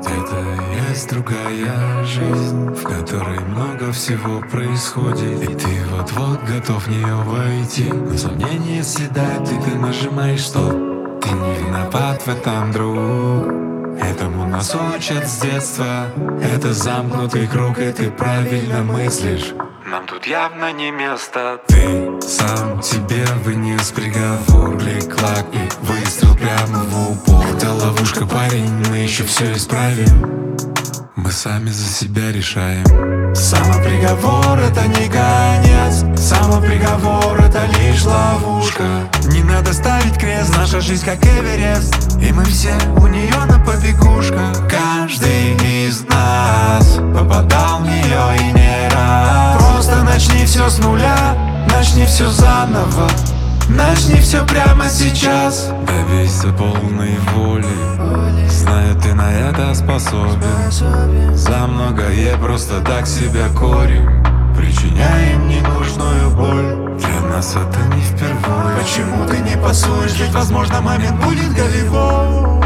Это есть другая жизнь, в которой много всего происходит, и ты вот-вот готов в нее войти. Но сомнения съедают, и ты нажимаешь стоп. Ты не виноват в этом, друг. Этому нас учат с детства. Это замкнутый круг, и ты правильно мыслишь. Нам тут явно не место. Ты сам себе вынес приговор, клик-клак и выстрел прямо в упор. Это ловушка, парень, мы еще все исправим. Мы сами за себя решаем. Самоприговор — это не конец. Самоприговор — это лишь ловушка. Не надо ставить крест, наша жизнь как Эверест, и мы все у нее на побегушках. Каждый из нас попадал в нее и не раз. Просто начни все с нуля, начни все заново, начни все прямо сейчас. Добейся полной воли, знаю, ты на это способен. За многое просто так себя корим, причиняем ненужную боль. Для нас это не впервые. Почему ты не пасуешь? Ведь возможно момент будет голевой.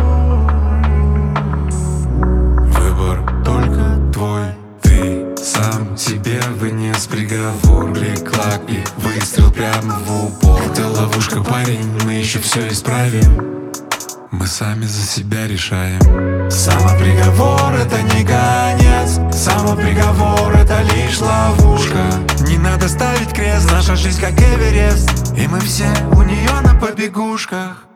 Выбор только твой. Ты сам себе вынес приговор, клик-клак и выстрел прямо в упор. Это ловушка, парень, мы еще все исправим. Мы сами за себя решаем. Самоприговор — это не конец. Самоприговор — это лишь ловушка. Не надо ставить крест, наша жизнь как Эверест, и мы все у нее на побегушках.